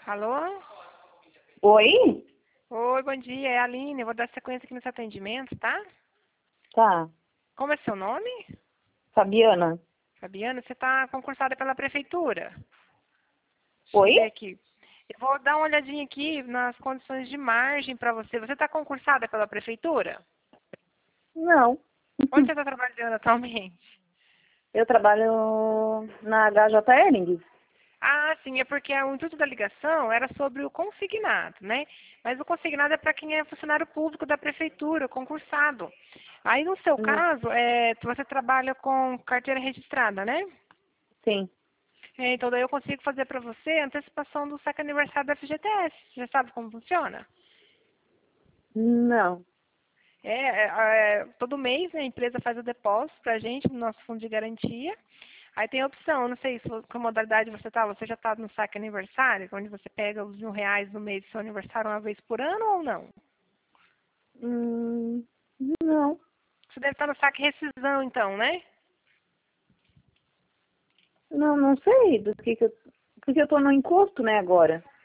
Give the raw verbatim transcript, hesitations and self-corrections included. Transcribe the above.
Alô? Oi? Oi, bom dia, é a Aline. Eu vou dar sequência aqui nesse atendimento, tá? Tá. Como é seu nome? Fabiana? Fabiana, você está concursada pela prefeitura. Deixa eu Oi? ver aqui. Eu vou dar uma olhadinha aqui nas condições de margem para você. Você está concursada pela prefeitura? Não. Onde você está trabalhando atualmente? Eu trabalho na H J Erling. Ah, sim, é porque o intuito da ligação era sobre o consignado, né? Mas o consignado é para quem é funcionário público da prefeitura, concursado. Aí, no seu Hum, caso, é, você trabalha com carteira registrada, né? Sim. É, então, daí eu consigo fazer para você a antecipação do saque aniversário da F G T S. Você já sabe como funciona? Não. É, é, é, todo mês né, a empresa faz o depósito para a gente no nosso fundo de garantia. Aí tem a opção, não sei se que modalidade você está, você já está no saque aniversário, onde você pega os mil reais no mês do seu aniversário uma vez por ano ou não? Hum, não. Você deve estar no saque rescisão então, né? Não, não sei do que que eu... Porque eu tô no encosto, né, agora.